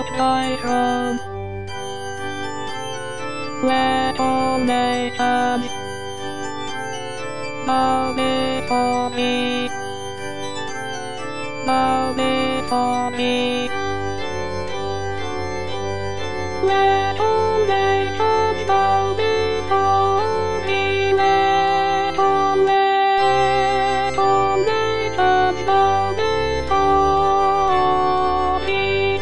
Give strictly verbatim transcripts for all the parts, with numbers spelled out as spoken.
out thy throne. Let all nations bow before thee, bow before thee. Let all nations bow before thee. Let all, let all nations bow before thee.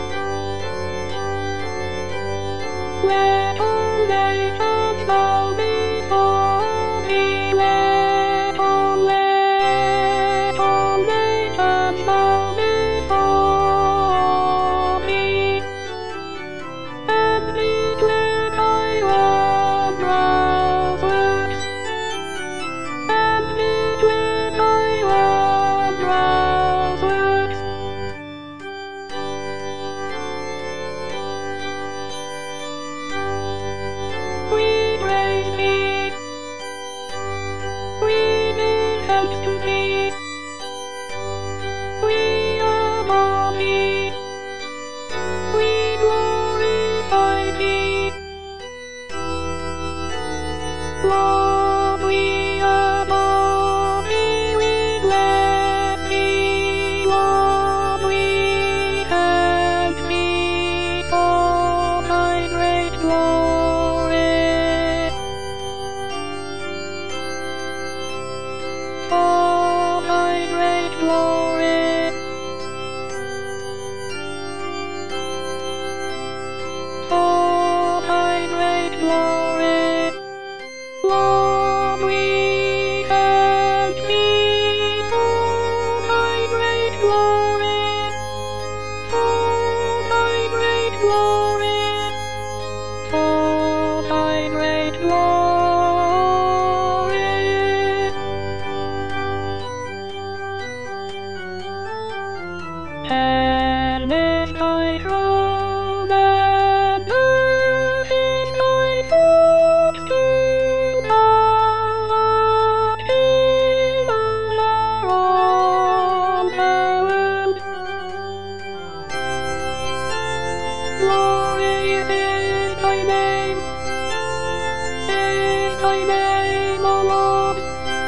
Let all nations bow before thee. Let all, let all nations bow before thee. And declare thy wondrous works. And declare thy wondrous works. We praise thee. We give thanks to thee. We adore thee. We glorify thee. Lord, we adore thee. We bless thee. Lord, we thank thee for thy great glory. For thy great glory. For thy great glory. Lord, we thank thee for thy great glory. For thy great glory. For thy great glory. And is thy throne, and earth is thy footstool. Thou art King over all the world. Glorious is thy name, is thy name, O Lord.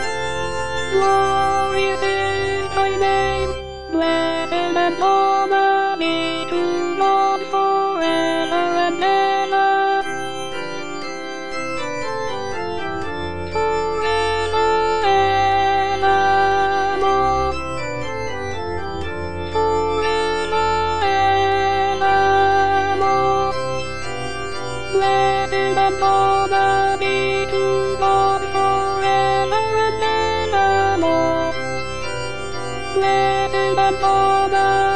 Glorious is thy name. Blessing and honor be to God forever and ever. Forever evermore. Forever evermore. Blessing and honor be to God forever and evermore. Blessing and honor